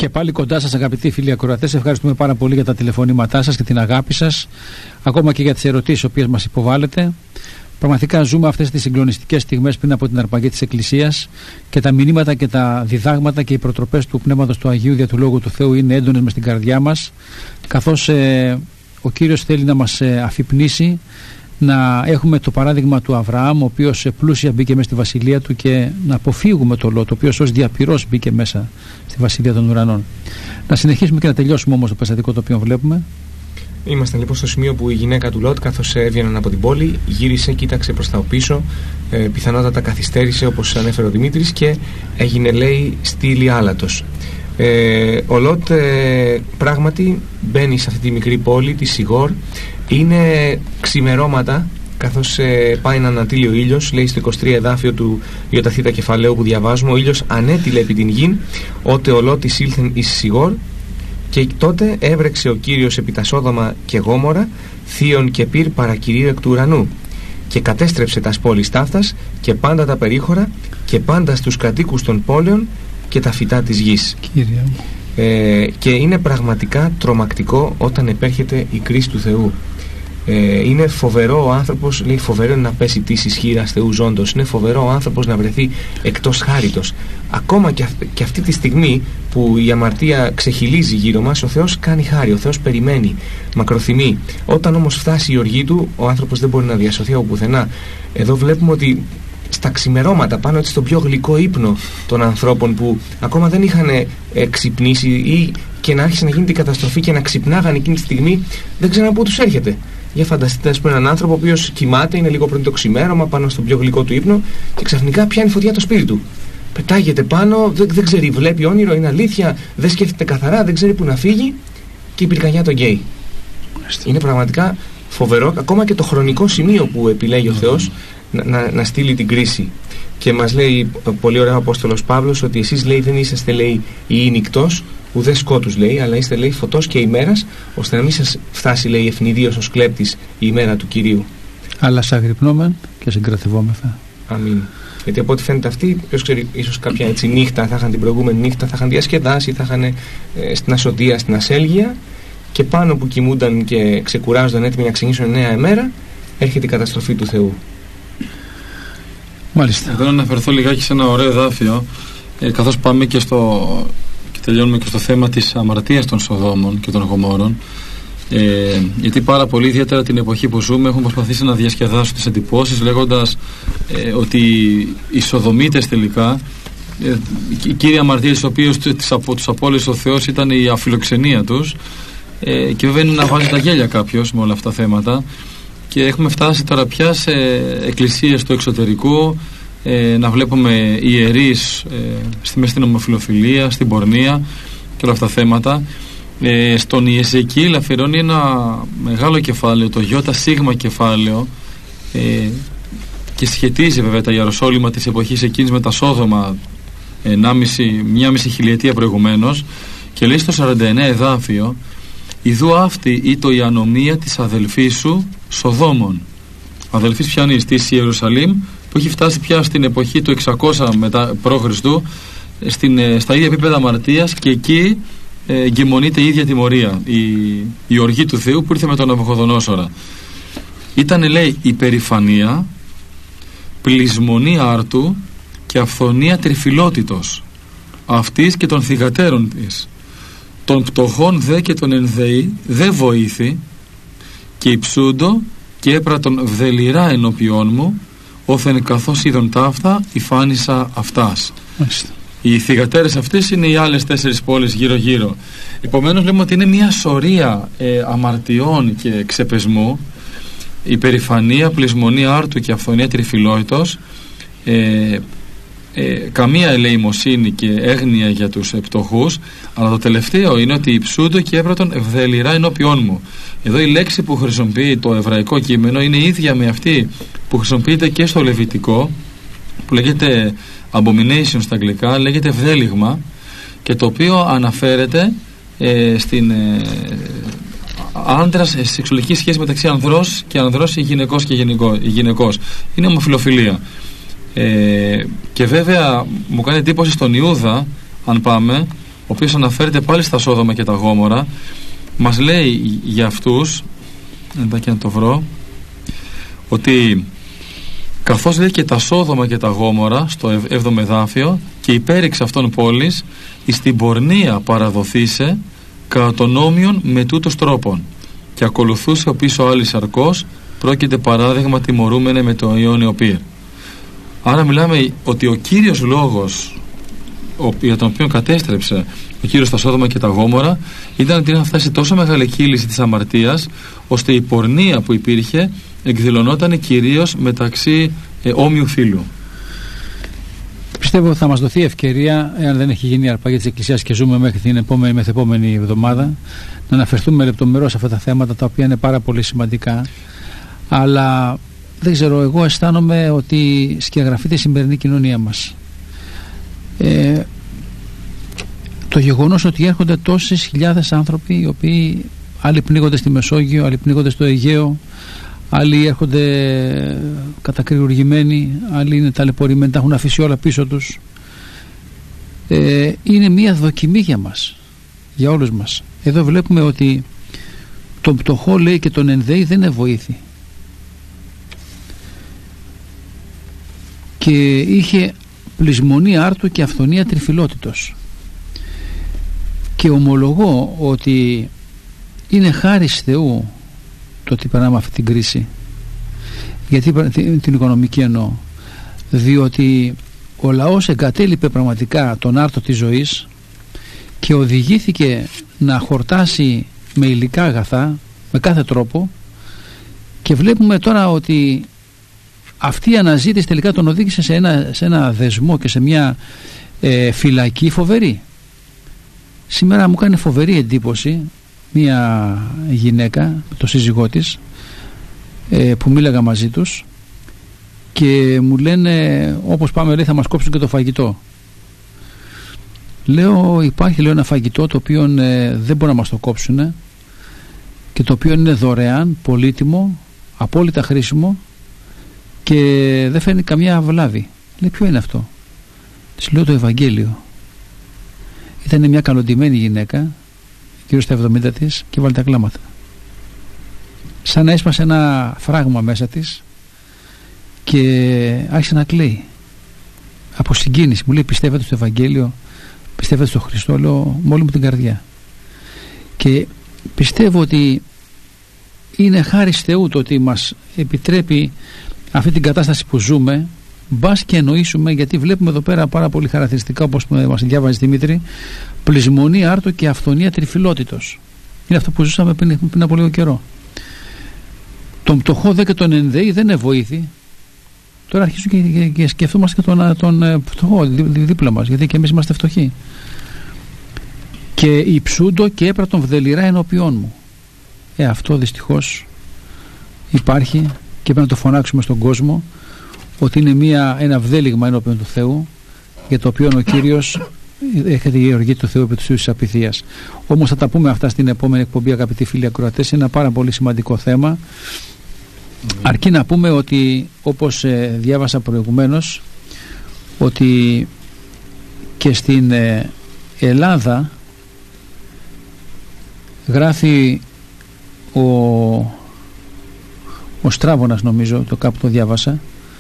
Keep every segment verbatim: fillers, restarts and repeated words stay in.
Και πάλι κοντά σας, αγαπητοί φίλοι ακροατές, ευχαριστούμε πάρα πολύ για τα τηλεφωνήματά σας και την αγάπη σας, ακόμα και για τις ερωτήσεις οποίες μας υποβάλλετε. Πραγματικά ζούμε αυτές τις συγκλονιστικές στιγμές πριν από την αρπαγή της Εκκλησίας και τα μηνύματα και τα διδάγματα και οι προτροπές του Πνεύματος του Αγίου δια του Λόγου του Θεού είναι έντονες μες στην καρδιά μας, καθώς ε, ο Κύριος θέλει να μας ε, αφυπνήσει να έχουμε το παράδειγμα του Αβραάμ, ο οποίος πλούσια μπήκε μέσα στη βασιλεία του, και να αποφύγουμε το Λότ, ο οποίος ως διαπυρός μπήκε μέσα στη βασιλεία των ουρανών. Να συνεχίσουμε και να τελειώσουμε όμως το περιστατικό το οποίο βλέπουμε. Είμαστε λοιπόν στο σημείο που η γυναίκα του Λότ, καθώς έβγαιναν από την πόλη, γύρισε, κοίταξε προς τα πίσω, ε, πιθανότατα καθυστέρησε όπως ανέφερε ο Δημήτρης και έγινε, λέει, στήλη άλατος. Ε, ο Λότ ε, πράγματι μπαίνει σε αυτή τη μικρή πόλη τη Σιγόρ. Είναι ξημερώματα, καθώς ε, πάει να ανατείλει ο ήλιος. Λέει στο είκοσι τρία εδάφιο του Ιωταθήτα κεφαλαίου που διαβάζουμε: ο ήλιος ανέτειλε επί την γην, ότε ο Λότ εισήλθεν εις Σιγόρ, και τότε έβρεξε ο Κύριος επί τα Σόδομα και Γόμορα, θείον και πυρ παρακυρίου εκ του ουρανού, και κατέστρεψε τας πόλεις ταύτας και πάντα τα περίχωρα και πάντα στους κατοίκους των πόλεων και τα φυτά της γης. Ε, και είναι πραγματικά τρομακτικό όταν επέρχεται η κρίση του Θεού. Ε, είναι φοβερό ο άνθρωπος, λέει, φοβερό να πέσει της ισχύρας Θεού ζώντος. Είναι φοβερό ο άνθρωπος να βρεθεί εκτός χάριτος. Ακόμα και, αυ, και αυτή τη στιγμή που η αμαρτία ξεχυλίζει γύρω μας, ο Θεός κάνει χάρη, ο Θεός περιμένει, μακροθυμεί. Όταν όμως φτάσει η οργή του, ο άνθρωπος δεν μπορεί να διασωθεί από πουθενά. Εδώ βλέπουμε ότι στα ξημερώματα, πάνω έτσι στον πιο γλυκό ύπνο των ανθρώπων που ακόμα δεν είχαν ε, ξυπνήσει, ή και να άρχισε να γίνεται η καταστροφή και να ξυπνάγαν εκείνη τη στιγμή, δεν ξέραν πού τους έρχεται. Για φανταστείτε, ας πούμε, έναν άνθρωπο ο οποίος κοιμάται, είναι λίγο πριν το ξημέρωμα, πάνω στον πιο γλυκό του ύπνο, και ξαφνικά πιάνει φωτιά το σπίτι του. Πετάγεται πάνω, δεν, δεν ξέρει, βλέπει όνειρο, είναι αλήθεια, δεν σκέφτεται καθαρά, δεν ξέρει πού να φύγει, και η πυρκαγιά τον γκέι. Είναι πραγματικά φοβερό, ακόμα και το χρονικό σημείο που επιλέγει ο Θεός να, να, να στείλει την κρίση. Και μας λέει πολύ ωραία ο Απόστολος Παύλος ότι εσείς, λέει, δεν είσαστε, λέει, η νυκτός ουδέ σκότους, λέει, αλλά είστε, λέει, φωτός και ημέρας, ώστε να μην σας φτάσει, λέει, ευνηδίως ως κλέπτης η ημέρα του Κυρίου. Αλλά σαγρυπνόμεν και συγκρατευόμεθα. Αμήν. Γιατί από ό,τι φαίνεται αυτοί, ποιος ξέρει, ίσως κάποια έτσι νύχτα θα είχαν, την προηγούμενη νύχτα θα είχαν διασκεδάσει, θα είχαν ε, στην ασωτεία, στην ασέλγεια, και πάνω που κοιμούνταν και ξεκουράζονταν έτοιμοι να ξεκινήσουν νέα ημέρα, έρχεται η καταστροφή του Θεού. Μάλιστα. Εδώ να αναφερθώ λιγάκι σε ένα ωραίο εδάφιο, ε, καθώς πάμε και στο και τελειώνουμε και στο θέμα της αμαρτίας των Σοδόμων και των Γομόρων, ε, γιατί πάρα πολύ, ιδιαίτερα την εποχή που ζούμε, έχουν προσπαθήσει να διασκεδάσουν τις εντυπώσεις, λέγοντας ε, ότι οι Σοδομίτες τελικά, ε, η κύρια αμαρτία της οποίας τους απόλυσε ο Θεός ήταν η αφιλοξενία τους, ε, και βέβαια είναι να βάζει τα γέλια κάποιος με όλα αυτά τα θέματα. Και έχουμε φτάσει τώρα πια σε εκκλησίες του εξωτερικού, ε, να βλέπουμε ιερείς ε, στη μέση στην ομοφυλοφιλία, στην πορνεία και όλα αυτά τα θέματα. Ε, στον Ιεζεκίηλ αφιερώνει ένα μεγάλο κεφάλαιο, το Ιώτα Σίγμα κεφάλαιο, ε, και σχετίζει βέβαια τα Ιεροσόλυμα της εποχής εκείνης με τα Σόδομα ενάμιση, μια μισή χιλιετία προηγουμένως, και λέει στο σαράντα εννέα εδάφιο: «Ιδού αυτή ήτο η ανομία της αδελφής σου Σοδόμων». Αδελφής πιανής της Ιερουσαλήμ, που έχει φτάσει πια στην εποχή του εξακόσια μετά π.Χ. στην, στα ίδια επίπεδα αμαρτίας, και εκεί ε, εγκυμονείται η ίδια τιμωρία, η, η οργή του Θεού που ήρθε με τον Ναβουχοδονόσορα. Ήταν, λέει, υπερηφανία, πλεισμονή άρτου και αυθονία τριφυλότητος αυτής και των θυγατέρων της. Των πτωχών δε και των ενδεή δε βοήθη, και υψούντο και έπρατον βδελιρά ενώπιόν μου, όθεν καθώς είδον ταύτα υφάνισα αυτάς. Μάλιστα. Οι θυγατέρες αυτές είναι οι άλλες τέσσερις πόλεις γύρω γύρω. Επομένως λέμε ότι είναι μια σωρία ε, αμαρτιών και ξεπεσμού, υπερηφανία, πλεισμονία άρτου και αυθονία τριφυλότητος, ε, Ε, καμία ελεημοσύνη και έγνοια για τους πτωχούς, αλλά το τελευταίο είναι ότι υψούντο και έπρατον ευδελιρά ενώπιόν μου. Εδώ η λέξη που χρησιμοποιεί το εβραϊκό κείμενο είναι ίδια με αυτή που χρησιμοποιείται και στο λεβιτικό, που λέγεται abomination στα αγγλικά, λέγεται ευδέλιγμα, και το οποίο αναφέρεται ε, στην ε, άντρας, ε, σεξουαλική σχέση μεταξύ ανδρός και ανδρός, ή γυναικός και γυναικό, η γυναικός. Είναι ομοφυλοφιλία. Ε, και βέβαια μου κάνει εντύπωση στον Ιούδα, αν πάμε, ο οποίος αναφέρεται πάλι στα Σόδομα και τα Γόμορα. Μας λέει για αυτούς, εδώ και να το βρω, ότι καθώς λέει και τα Σόδομα και τα Γόμορα στο έβδομο εδάφιο, και υπέρεξ αυτών πόλης εις την πορνεία παραδοθήσε κατά των νόμιων με τούτος τρόπον, και ακολουθούσε ο πίσω άλλης σαρκός, πρόκειται παράδειγμα τιμωρούμενε με το αιώνιο πύρ. Άρα μιλάμε ότι ο κύριος λόγος ο, για τον οποίο κατέστρεψε ο κύριος τα Σόδομα και τα Γόμορα ήταν ότι είχαν φτάσει τόσο μεγάλη κύληση της αμαρτίας, ώστε η πορνεία που υπήρχε εκδηλωνόταν κυρίως μεταξύ ε, όμοιου φύλου. Πιστεύω ότι θα μας δοθεί ευκαιρία, εάν δεν έχει γίνει η αρπαγή της Εκκλησίας και ζούμε μέχρι την επόμενη, μεθεπόμενη εβδομάδα, να αναφερθούμε λεπτομερώς σε αυτά τα θέματα, τα οποία είναι πάρα πολύ σημαντικά. Αλλά δεν ξέρω, εγώ αισθάνομαι ότι σκιαγραφείται η σημερινή κοινωνία μας. Ε, το γεγονός ότι έρχονται τόσες χιλιάδες άνθρωποι, οι οποίοι άλλοι πνίγονται στη Μεσόγειο, άλλοι πνίγονται στο Αιγαίο, άλλοι έρχονται κατακριουργημένοι, άλλοι είναι ταλαιπωρημένοι, τα έχουν αφήσει όλα πίσω τους. Ε, είναι μια δοκιμή για μας, για όλους μας. Εδώ βλέπουμε ότι τον πτωχό, λέει, και τον ενδέη δεν ευοήθη. Και είχε πλεισμονή άρτου και αυθονία τριφυλότητος. Και ομολογώ ότι είναι χάρις Θεού το ότι περνάμε αυτή την κρίση. Γιατί την οικονομική εννοώ? Διότι ο λαός εγκατέλειπε πραγματικά τον άρτο της ζωής και οδηγήθηκε να χορτάσει με υλικά αγαθά, με κάθε τρόπο, και βλέπουμε τώρα ότι αυτή η αναζήτηση τελικά τον οδήγησε σε ένα, σε ένα δεσμό και σε μια ε, φυλακή φοβερή. Σήμερα μου κάνει φοβερή εντύπωση μια γυναίκα, το σύζυγό της, ε, που μίλαγα μαζί τους, και μου λένε, όπως πάμε, λέει, θα μας κόψουν και το φαγητό. Λέω, υπάρχει, λέω, ένα φαγητό το οποίο ε, δεν μπορεί να μας το κόψουν και το οποίο είναι δωρεάν, πολύτιμο, απόλυτα χρήσιμο και δεν φέρνει καμιά βλάβη. Λέει, ποιο είναι αυτό? Της λέω, το Ευαγγέλιο. Ήταν μια καλοντημένη γυναίκα, γύρω στα εβδομήντα της, και βάλει τα κλάματα. Σαν να έσπασε ένα φράγμα μέσα της και άρχισε να κλαίει από συγκίνηση. Μου λέει, πιστεύετε στο Ευαγγέλιο, πιστεύετε στο Χριστό? Λέω, με όλη μου την καρδιά. Και πιστεύω ότι είναι χάρις Θεού το ότι μας επιτρέπει αυτή την κατάσταση που ζούμε, μπας και εννοήσουμε, γιατί βλέπουμε εδώ πέρα πάρα πολύ χαρακτηριστικά, όπως μας διάβαζε Δημήτρη, πλεισμονή άρτο και αυθονία τριφυλότητος. Είναι αυτό που ζούσαμε πριν, πριν από λίγο καιρό. Τον πτωχό δε και τον ενδέη δεν ευοήθη. Τώρα αρχίζουν και, και, και σκεφτόμαστε και τον, τον φτωχό δί, δί, δίπλα μας, γιατί και εμείς είμαστε φτωχοί. Και υψούντο και έπρατον βδελιρά ενώπιόν μου. Ε, αυτό δυστυχώς υπάρχει και πρέπει να το φωνάξουμε στον κόσμο, ότι είναι μια, ένα βδέλιγμα ενώπιον του Θεού, για το οποίο ο Κύριος έχετε η οργή του Θεού επί του της απειθίας. Όμως θα τα πούμε αυτά στην επόμενη εκπομπή, αγαπητοί φίλοι ακροατές. Είναι ένα πάρα πολύ σημαντικό θέμα. Mm. Αρκεί να πούμε ότι, όπως ε, διάβασα προηγουμένως, ότι και στην ε, Ελλάδα γράφει ο, ο Στράβωνας, νομίζω, το κάπου το διάβασα,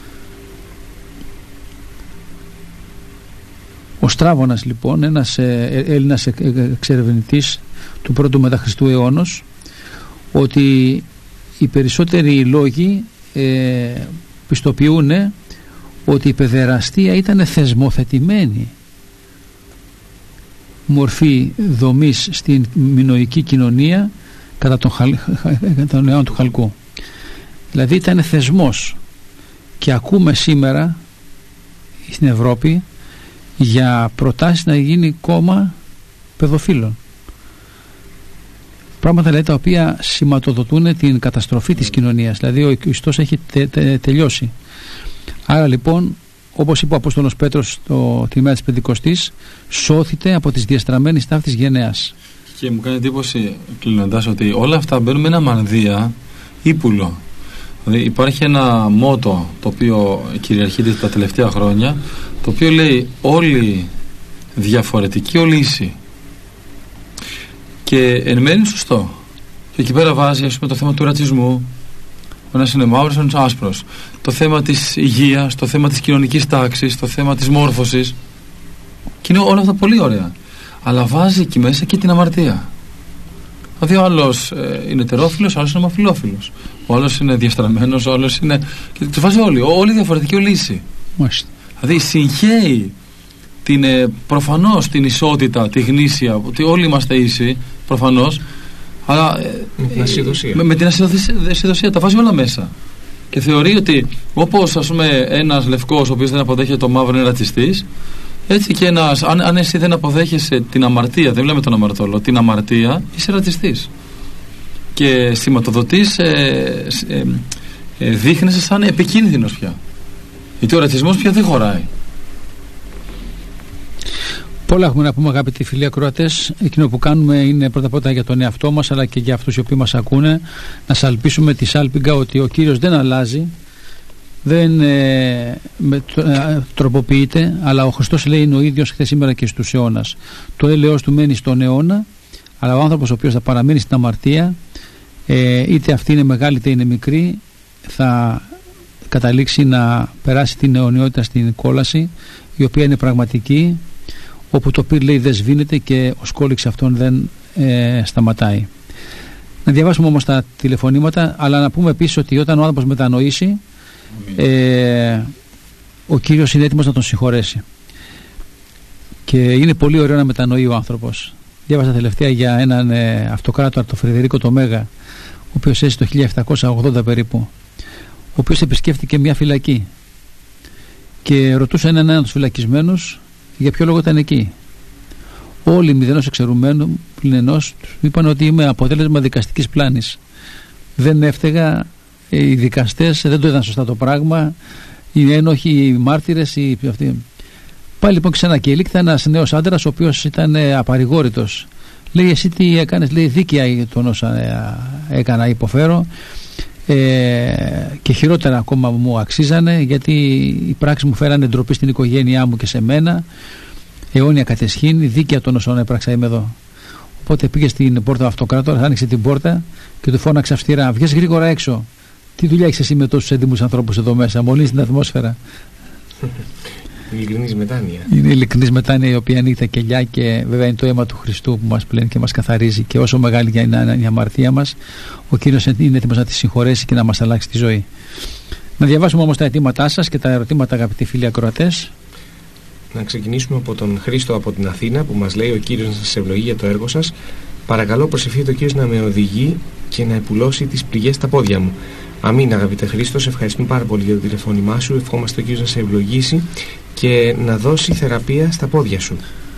ο Στράβωνας, λοιπόν, ένας ε, Έλληνας εξερευνητής του πρώτου μεταχριστού αιώνος, ότι οι περισσότεροι λόγοι ε, πιστοποιούν ότι η παιδεραστία ήταν θεσμοθετημένη μορφή δομής στην μινωική κοινωνία κατά τον, χαλ, τον αιώνα του Χαλκού. Δηλαδή ήταν θεσμός, και ακούμε σήμερα στην Ευρώπη για προτάσεις να γίνει κόμμα παιδοφίλων. Πράγματα, δηλαδή, τα οποία σηματοδοτούν την καταστροφή της κοινωνίας. Δηλαδή ο Χριστός έχει τε, τε, τελειώσει. Άρα λοιπόν, όπως είπε ο Απόστολος Πέτρος το, τη μέρα της Πεντηκοστής, σώθητε από τις διαστραμμένες ταύτης γενεάς. Και μου κάνει εντύπωση, κλείνοντας, ότι όλα αυτά μπαίνουν με ένα μανδύα ύπουλο. Δηλαδή υπάρχει ένα μότο το οποίο κυριαρχείται τα τελευταία χρόνια, το οποίο λέει όλοι διαφορετικοί, όλοι ίσοι. Και εν μέρει είναι σωστό. Και εκεί πέρα βάζει, ας πούμε, το θέμα του ρατσισμού. Ο ένας είναι μαύρος, ο ένας είναι άσπρος. Το θέμα της υγείας, το θέμα της κοινωνικής τάξης, το θέμα της μόρφωσης. Και είναι όλα αυτά πολύ ωραία. Αλλά βάζει εκεί μέσα και την αμαρτία. Δηλαδή ο άλλος ε, είναι τερόφιλος, ο άλλος είναι ομοφυλόφιλος. Ο άλλος είναι διαστραμμένος, ο άλλος είναι. Και τους βάζει όλοι. Όλη διαφορετική λύση. Μάλιστα. Δηλαδή συγχαίει την, ε, προφανώς την ισότητα, τη γνήσια, ότι όλοι είμαστε ίσοι, προφανώς. Αλλά ε, με την ασυδοσία. Με, με την ασυδοσία τα βάζει όλα μέσα. Και θεωρεί ότι όπως, ας πούμε, ένας λευκός ο οποίος δεν αποδέχεται το μαύρο είναι ρατσιστής, έτσι και ένας, αν, αν εσύ δεν αποδέχεσαι την αμαρτία, δεν λέμε τον αμαρτώλο, την αμαρτία, είσαι ρατσιστής. Και σηματοδοτείς, ε, ε, ε, δείχνεσαι σαν επικίνδυνος πια. Γιατί ο ρατσισμός πια δεν χωράει. Πολλά έχουμε να πούμε, αγαπητοί φίλοι ακροατές. Εκείνο που κάνουμε είναι πρώτα-πρώτα για τον εαυτό μας, αλλά και για αυτούς οι οποίοι μας ακούνε, να σαλπίσουμε τη σάλπιγγα ότι ο Κύριος δεν αλλάζει, δεν ε, με, ε, τροποποιείται, αλλά ο Χριστός λέει είναι ο ίδιος χθες, σήμερα και στους αιώνας. Το έλεος του μένει στον αιώνα, αλλά ο άνθρωπος ο οποίος θα παραμείνει στην αμαρτία, ε, είτε αυτή είναι μεγάλη είτε είναι μικρή, θα καταλήξει να περάσει την αιωνιότητα στην κόλαση, η οποία είναι πραγματική, όπου το πυρ, λέει, δεν σβήνεται και ο σκόλιξ αυτόν δεν ε, σταματάει. Να διαβάσουμε όμως τα τηλεφωνήματα, αλλά να πούμε επίσης ότι όταν ο άνθρωπος μετανοήσει, ε, ο Κύριος είναι έτοιμος να τον συγχωρέσει. Και είναι πολύ ωραίο να μετανοεί ο άνθρωπος. Διάβασα τελευταία για έναν ε, αυτοκράτορα, τον Φρεδερίκο το Μέγα, ο οποίος έζησε το χίλια επτακόσια ογδόντα περίπου, ο οποίος επισκέφτηκε μια φυλακή και ρωτούσε έναν έναν τους φυλακισμένους για ποιο λόγο ήταν εκεί. Όλοι μηδενός εξαιρουμένου πλην ενός του είπαν ότι είμαι αποτέλεσμα δικαστικής πλάνης. Δεν έφταιγα, οι δικαστές δεν το είδαν σωστά το πράγμα, οι ένοχοι, οι μάρτυρες, οι αυτοί. Πάλι λοιπόν ξανακηρύχθηκε ένας νέος άντρας ο οποίος ήταν απαρηγόρητος. Λέει, εσύ τι έκανες? Λέει, δίκαια τον όσα έκανα υποφέρω, ε, και χειρότερα ακόμα μου αξίζανε, γιατί οι πράξεις μου φέρανε ντροπή στην οικογένειά μου και σε μένα, αιώνια κατεσχήνη, δίκαια των όσων έπραξα είμαι εδώ. Οπότε πήγε στην πόρτα ο αυτοκράτορας, άνοιξε την πόρτα και του φώναξε αυστηρά, βγες γρήγορα έξω, τι δουλειά έχεις εσύ με τόσους έντιμους ανθρώπους εδώ μέσα, μολύνεις την ατμόσφαιρα. Ειλικρινής μετάνοια. Είναι ειλικρινής μετάνοια, η οποία ανοίγει τα κελιά, και βέβαια είναι το αίμα του Χριστού που μας πλένει και μας καθαρίζει, και όσο μεγάλη για είναι η αμαρτία μας, ο Κύριος είναι έτοιμος να τη συγχωρέσει και να μας αλλάξει τη ζωή. Να διαβάσουμε όμως τα αιτήματά σας και τα ερωτήματα, αγαπητοί φίλοι ακροατές. Να ξεκινήσουμε από τον Χρήστο από την Αθήνα, που μας λέει: ο Κύριος να σας ευλογεί για το έργο σας. Παρακαλώ, προσευχείτε ο Κύριος να με οδηγεί και να επουλώσει τις πληγές στα πόδια μου. Αμήν, αγαπητέ Χρήστο, σε ευχαριστούμε πάρα πολύ για το τηλεφώνημά σου. Ευχόμαστε ο Κύριος να σε ευλογήσει και να δώσει θεραπεία στα πόδια σου.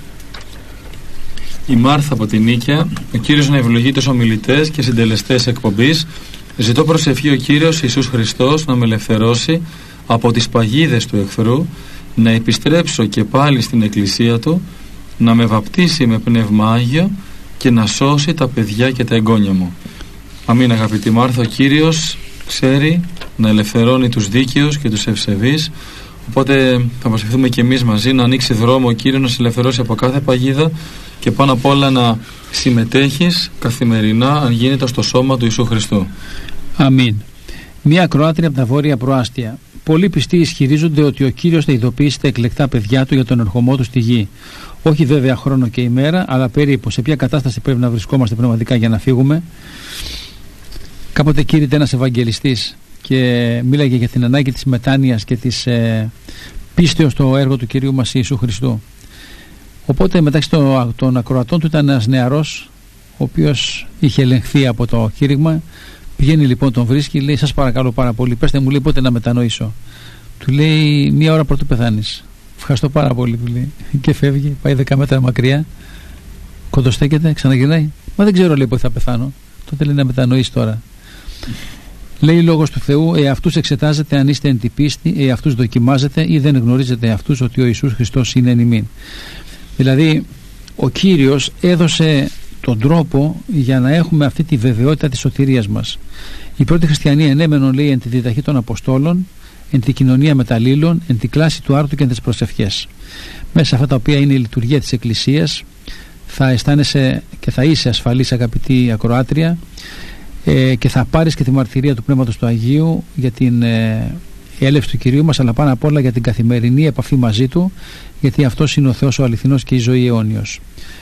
Η Μάρθα από την Νίκαια: ο Κύριος να ευλογεί τους ομιλητές και συντελεστές εκπομπής. Ζητώ προσευχή ο Κύριος Ιησούς Χριστός να με ελευθερώσει από τις παγίδες του εχθρού, να επιστρέψω και πάλι στην εκκλησία του, να με βαπτίσει με πνεύμα Άγιο και να σώσει τα παιδιά και τα εγγόνια μου. Αμήν, αγαπητή Μάρθα. Ο Κύριος ξέρει να ελευθερώνει τους δίκαιους και τους ευσεβείς, οπότε θα προσευχηθούμε και εμείς μαζί να ανοίξει δρόμο ο Κύριος να σε ελευθερώσει από κάθε παγίδα, και πάνω απ' όλα να συμμετέχεις καθημερινά, αν γίνεται, στο σώμα του Ιησού Χριστού. Αμήν. Μία ακροάτρια από τα Βόρεια Προάστια. Πολλοί πιστοί ισχυρίζονται ότι ο Κύριος θα ειδοποιήσει τα εκλεκτά παιδιά του για τον ερχομό του στη γη. Όχι βέβαια χρόνο και ημέρα, αλλά περίπου. Σε ποια κατάσταση πρέπει να βρισκόμαστε πνευματικά για να φύγουμε? Κάποτε κήρυτε ένας Ευαγγελιστής και μίλαγε για την ανάγκη της μετάνοιας και της ε, πίστεως στο έργο του Κυρίου μας Ιησού Χριστού. Οπότε μεταξύ των, των ακροατών του ήταν ένας νεαρός, ο οποίος είχε ελεγχθεί από το κήρυγμα. Πηγαίνει λοιπόν, τον βρίσκει, λέει: σας παρακαλώ πάρα πολύ, πέστε μου, λέει, πότε να μετανοήσω. Του λέει: μία ώρα πρωτού πεθάνεις. Ευχαριστώ πάρα πολύ, του λέει. Και φεύγει, πάει δέκα μέτρα μακριά, κοντοστέκεται, ξαναγυρνάει. Μα δεν ξέρω, λέει, πότε θα πεθάνω. Τότε λέει: να μετανοείς τώρα. Λέει: λόγος του Θεού, εαυτούς εξετάζετε αν είστε εν τη πίστη, εαυτούς δοκιμάζετε ή δεν γνωρίζετε εαυτούς ότι ο Ιησούς Χριστός είναι εν ημίν. Δηλαδή, ο Κύριος έδωσε τον τρόπο για να έχουμε αυτή τη βεβαιότητα της σωτηρίας μας. Οι πρώτοι χριστιανοί ενέμενον, λέει, εν τη διδαχή των Αποστόλων, εν τη κοινωνία μεταλλήλων, εν τη κλάση του άρτου και εν τις προσευχές. Μέσα σε αυτά τα οποία είναι η λειτουργία της Εκκλησίας, θα αισθάνεσαι και θα είσαι ασφαλής, αγαπητή ακροάτρια, ε, και θα πάρεις και τη μαρτυρία του Πνεύματος του Αγίου για την ε, έλευση του Κυρίου μας, αλλά πάνω απ' όλα για την καθημερινή επαφή μαζί Του, γιατί αυτός είναι ο Θεός ο αληθινός και η ζωή αιώνιος.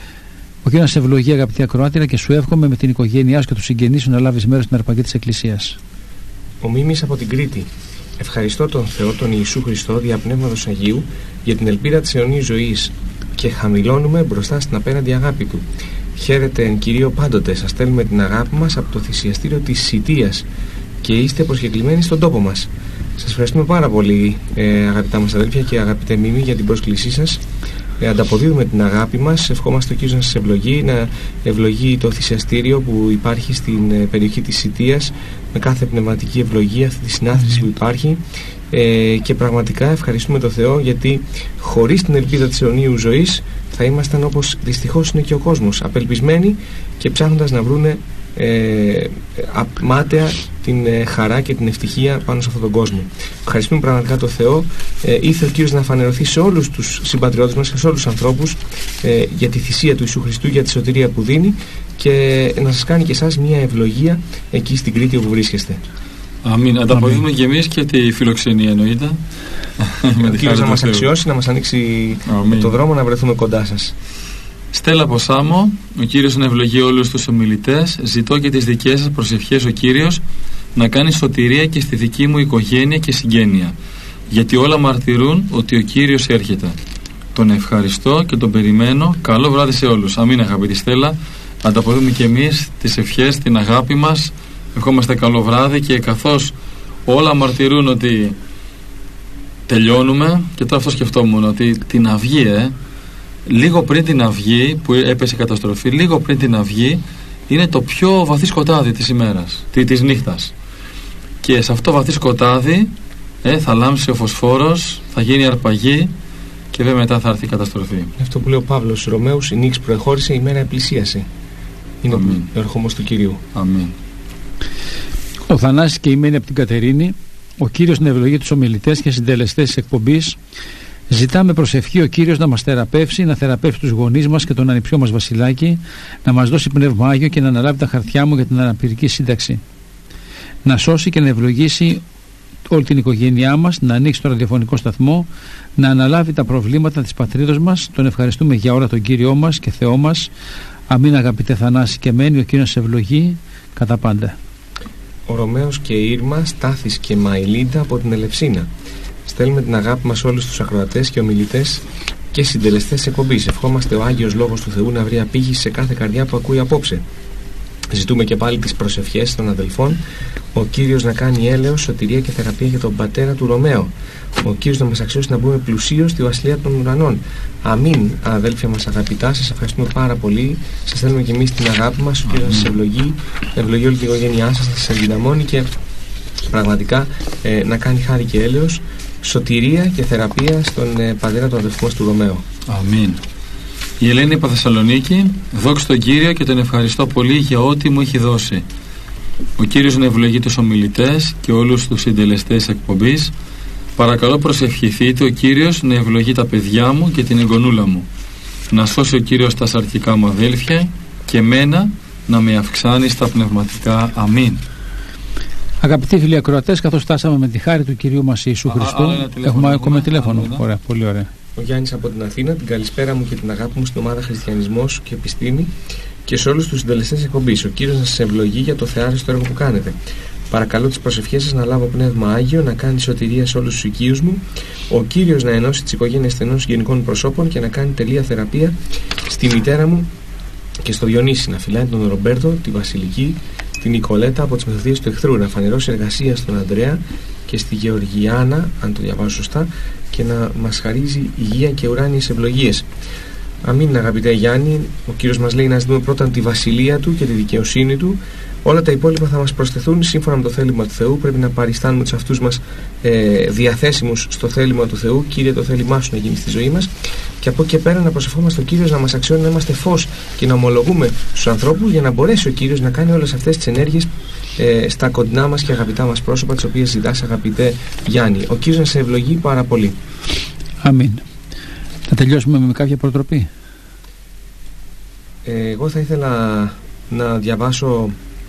Ο Κύριος σε ευλογεί, αγαπητή ακροάτρια, και σου εύχομαι με την οικογένειά σου και τους συγγενείς σου να λάβεις μέρος στην αρπαγή της Εκκλησίας. Ο Μίμης από την Κρήτη. Ευχαριστώ τον Θεό, τον Ιησού Χριστό, δια Πνεύματος Αγίου, για την ελπίδα της αιωνίου ζωής, και χαμηλώνουμε μπροστά στην απέναντι αγάπη Του. Χαίρετε εν Κυρίω πάντοτε, σας στέλνουμε την αγάπη μας από το θυσιαστήριο της Σιτίας και είστε προσκεκλημένοι στον τόπο μας. Σας ευχαριστούμε πάρα πολύ, ε, αγαπητά μας αδέλφια και αγαπητέ Μίμη, για την πρόσκλησή σας. Ε, ανταποδίδουμε την αγάπη μας. Ευχόμαστε ο Κύριος να σας ευλογεί, να ευλογεί το θυσιαστήριο που υπάρχει στην ε, περιοχή της Σιτίας, με κάθε πνευματική ευλογία, αυτή τη συνάθρηση που υπάρχει. Ε, και πραγματικά ευχαριστούμε τον Θεό, γιατί χωρίς την ελπίδα της αιωνίου ζωής θα ήμασταν όπως δυστυχώς είναι και ο κόσμος, απελπισμένοι και ψάχνοντας να βρούνε ε, μάταια την ε, χαρά και την ευτυχία πάνω σε αυτόν τον κόσμο. Ευχαριστούμε πραγματικά τον Θεό. Ε, ήθελε ο Κύριος να φανερωθεί σε όλους τους συμπατριώτες μας και σε όλους τους ανθρώπους ε, για τη θυσία του Ιησού Χριστού, για τη σωτηρία που δίνει, και να σας κάνει και εσάς μια ευλογία εκεί στην Κρήτη όπου βρίσκεστε. Αμήν. Ανταποδίδουμε και εμείς και τη φιλοξενία, εννοείται. Ο Κύριος να μας αξιώσει, να μας ανοίξει Αμήν. Το δρόμο να βρεθούμε κοντά σας. Στέλλα από Σάμο. Ο Κύριος να ευλογεί όλους τους ομιλητές. Ζητώ και τις δικές σας προσευχές ο Κύριος να κάνει σωτηρία και στη δική μου οικογένεια και συγγένεια, γιατί όλα μαρτυρούν ότι ο Κύριος έρχεται. Τον ευχαριστώ και τον περιμένω. Καλό βράδυ σε όλους. Αμήν, αγαπητή Στέλλα. Ανταποδίδουμε και εμείς τις ευχές, την αγάπη μας. Ευχόμαστε καλό βράδυ, και καθώς όλα μαρτυρούν ότι τελειώνουμε, και τώρα αυτό σκεφτόμουν, ότι την αυγή, ε, λίγο πριν την αυγή που έπεσε η καταστροφή, λίγο πριν την αυγή είναι το πιο βαθύ σκοτάδι της ημέρας, της νύχτας, και σε αυτό το βαθύ σκοτάδι ε, θα λάμψει ο φωσφόρος, θα γίνει αρπαγή, και βέβαια μετά θα έρθει η καταστροφή. Αυτό που λέει ο Παύλος στους Ρωμαίους, η νύχτα προεχώρησε, η μέρα επλησίασε. Είναι Αμήν. Ο ερχομός του Κυρίου. Αμήν. Ο Θανάσης και η Μένη από την Κατερίνη. Ο Κύριος να ευλογεί τους ομιλητές και συντελεστές της εκπομπής. Ζητάμε προσευχή ο Κύριος να μας θεραπεύσει, να θεραπεύσει τους γονείς μας και τον ανιψιό μας Βασιλάκη, να μας δώσει πνεύμα Άγιο και να αναλάβει τα χαρτιά μου για την αναπηρική σύνταξη. Να σώσει και να ευλογήσει όλη την οικογένειά μας, να ανοίξει το ραδιοφωνικό σταθμό, να αναλάβει τα προβλήματα της πατρίδος μας. Τον ευχαριστούμε για όλα τον Κύριό μας και Θεό μας. Αμήν, αγαπητέ Θανάση και Μένη, ο Κύριος σε ευλογεί κατά πάντα. Ο Ρωμαίος και η Ήρμα, Στάθης και Μαηλίντα από την Ελευσίνα. Στέλνουμε την αγάπη μας όλους τους ακροατές και ομιλητές και συντελεστές εκπομπής. Ευχόμαστε ο Άγιος Λόγος του Θεού να βρει απήγηση σε κάθε καρδιά που ακούει απόψε. Ζητούμε και πάλι τις προσευχές των αδελφών. Ο Κύριος να κάνει έλεος, σωτηρία και θεραπεία για τον πατέρα του Ρωμαίου. Ο Κύριος να μας αξιώσει να μπούμε πλουσίως στη βασιλεία των ουρανών. Αμήν, αδέλφια μας αγαπητά. Σας ευχαριστούμε πάρα πολύ. Σας θέλουμε και εμείς την αγάπη μας. Ο Κύριος να σας ευλογεί, να ευλογεί όλη την οικογένειά σας, να σας ενδυναμώνει και πραγματικά ε, να κάνει χάρη και έλεος, σωτηρία και θεραπεία στον ε, πατέρα του αδελφού μας του Ρωμαίου. Αμήν. Η Ελένη από Θεσσαλονίκη. Δόξα τον Κύριο και τον ευχαριστώ πολύ για ό,τι μου έχει δώσει. Ο Κύριος να ευλογεί τους ομιλητές και όλους τους συντελεστές εκπομπής. Παρακαλώ προσευχηθείτε ο Κύριος να ευλογεί τα παιδιά μου και την εγγονούλα μου. Να σώσει ο Κύριος τα σαρκικά μου αδέλφια και μένα να με αυξάνει στα πνευματικά. Αμήν. Αγαπητοί φίλοι ακροατές, καθώς φτάσαμε με τη χάρη του Κυρίου μας Ιησού Χριστού, έχουμε ακόμα τηλέφωνο. Ωραία, πολύ ωραία. Ο Γιάννης από την Αθήνα. Την καλησπέρα μου και την αγάπη μου στην ομάδα Χριστιανισμός και Επιστήμη και σε όλους τους συντελεστές εκπομπής. Ο Κύριος να σας ευλογεί για το θεάριστο έργο που κάνετε. Παρακαλώ τις προσευχές σας να λάβω πνεύμα Άγιο, να κάνει σωτηρία σε όλους τους οικείους μου. Ο Κύριος να ενώσει τις οικογένειες στενών συγγενικών προσώπων και να κάνει τελεία θεραπεία στη μητέρα μου και στο Διονύση. Να φυλάει τον Ρομπέρτο, τη Βασιλική, την Νικολέτα από τις μεθοδίες του εχθρού. Να φανερώσει εργασία στον Ανδρέα και στη Γεωργιάνα, αν το διαβάζω σωστά, και να μας χαρίζει υγεία και ουράνιες ευλογίες. Αμήν, αγαπητέ Γιάννη. Ο Κύριος μας λέει να ζητούμε πρώτα τη βασιλεία του και τη δικαιοσύνη του. Όλα τα υπόλοιπα θα μας προσθεθούν σύμφωνα με το θέλημα του Θεού. Πρέπει να παριστάνουμε τους αυτούς μας ε, διαθέσιμους στο θέλημα του Θεού. Κύριε, το θέλημά σου να γίνει στη ζωή μας. Και από εκεί και πέρα να προσευχόμαστε ο Κύριος να μας αξιώνει να είμαστε φως και να ομολογούμε στους ανθρώπους, για να μπορέσει ο Κύριος να κάνει όλες αυτές τις ενέργειες ε, στα κοντινά μας και αγαπητά μας πρόσωπα, τις οποίες ζητάς, αγαπητέ Γιάννη. Ο Κύριος να σε ευλογεί πάρα πολύ. Αμήν. Θα τελειώσουμε με κάποια προτροπή. Ε, εγώ θα ήθελα να διαβάσω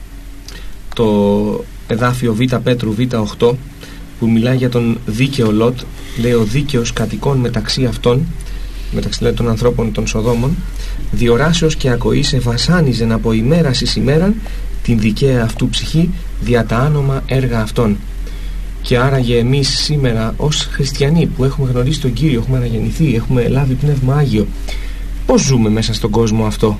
το εδάφιο Β Πέτρου Β οκτώ, που μιλάει για τον δίκαιο Λότ. Λέει: ο δίκαιος κατοικών μεταξύ αυτών, μεταξύ δηλαδή, των ανθρώπων των Σοδόμων, διοράσεως και ακοής ευασάνιζεν από ημέρας εις ημέραν την δικαία αυτού ψυχή δια τα άνομα έργα αυτών. Και άραγε εμείς σήμερα ως χριστιανοί που έχουμε γνωρίσει τον Κύριο, έχουμε αναγεννηθεί, έχουμε λάβει Πνεύμα Άγιο, πώς ζούμε μέσα στον κόσμο αυτό?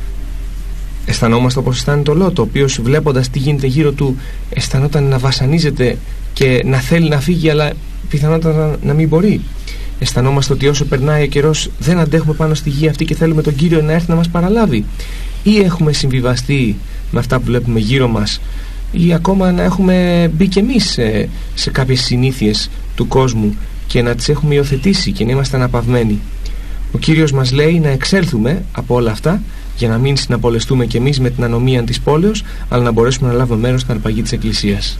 Αισθανόμαστε όπως αισθάνεται ο Λότ, ο οποίος βλέποντας τι γίνεται γύρω του αισθανόταν να βασανίζεται και να θέλει να φύγει, αλλά πιθανότατα να μην μπορεί? Αισθανόμαστε ότι όσο περνάει ο καιρός δεν αντέχουμε πάνω στη γη αυτή και θέλουμε τον Κύριο να έρθει να μας παραλάβει? Ή έχουμε συμβιβαστεί με αυτά που βλέπουμε γύρω μας, ή ακόμα να έχουμε μπει κι εμείς σε, σε κάποιες συνήθειες του κόσμου και να τις έχουμε υιοθετήσει και να είμαστε αναπαυμένοι? Ο Κύριος μας λέει να εξέλθουμε από όλα αυτά για να μην συναπολεστούμε κι εμείς με την ανομία της πόλεως, αλλά να μπορέσουμε να λάβουμε μέρος στην αρπαγή της Εκκλησίας.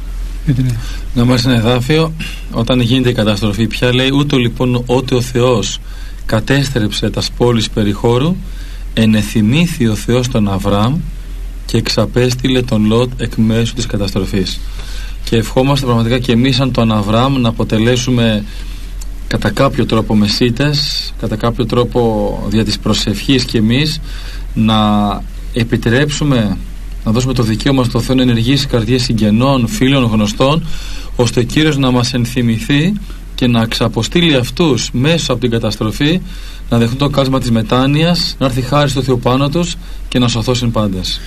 Να μας ένα εδάφιο, όταν γίνεται η καταστροφή πια, λέει: ούτω λοιπόν ότι ο Θεός κατέστρεψε τας πόλεις περιχώρου, ενεθυμήθη ο Θεός τον Αβραάμ και εξαπέστειλε τον Λότ εκ μέσου της καταστροφής. Και ευχόμαστε πραγματικά και εμείς σαν τον Αβραάμ να αποτελέσουμε κατά κάποιο τρόπο μεσίτες, κατά κάποιο τρόπο δια της προσευχής και εμείς να επιτρέψουμε, να δώσουμε το δικαίωμα στο Θεό να ενεργήσει καρδιές συγγενών, φίλων, γνωστών, ώστε ο Κύριος να μας ενθυμηθεί και να εξαποστείλει αυτούς μέσα από την καταστροφή να δεχτούν το κάλεσμα της μετάνοιας, να έρθει χάρη στο Θεό πάνω τους και να σωθώσουν πάντες.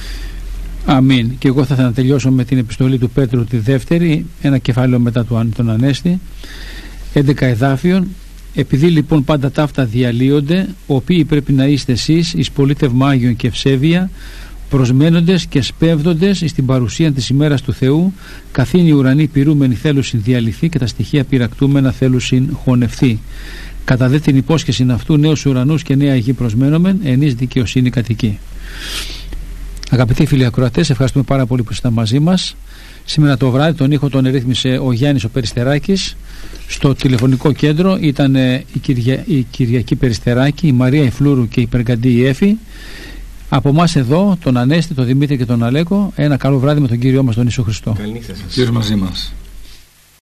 Αμήν. Και εγώ θα ήθελα να τελειώσω με την επιστολή του Πέτρου τη δεύτερη, ένα κεφάλαιο μετά τον Ανέστη, έντεκα εδάφιων. Επειδή λοιπόν πάντα ταύτα διαλύονται, οποίοι πρέπει να είστε εσείς εις πολίτευμα Άγιον και ευσέβεια, προσμένοντες και σπέβδοντες εις την παρουσία της ημέρας του Θεού, καθήν οι ουρανοί πυρούμενοι θέλουσιν διαλυθεί και τα στοιχεία πυρακτούμενα θέλουσιν χωνευθεί. Κατά δε την υπόσχεση αυτού νέους ουρανούς και νέα γη προσμένομεν, ενείς δικαιοσύνη κατοικεί. Αγαπητοί φίλοι ακροατές, ευχαριστούμε πάρα πολύ που ήσασταν μαζί μας. Σήμερα το βράδυ τον ήχο τον ερρύθμισε ο Γιάννης ο Περιστεράκης. Στο τηλεφωνικό κέντρο ήταν η, Κυρια... η Κυριακή Περιστεράκη, η Μαρία η Φλούρου και η Περγκαντή η Έφη. Από εμάς εδώ, τον Ανέστη, τον Δημήτρη και τον Αλέκο, ένα καλό βράδυ με τον Κύριό μας τον Ιησού Χριστό. Καλή νύχτα σας. Κύριος μαζί μας.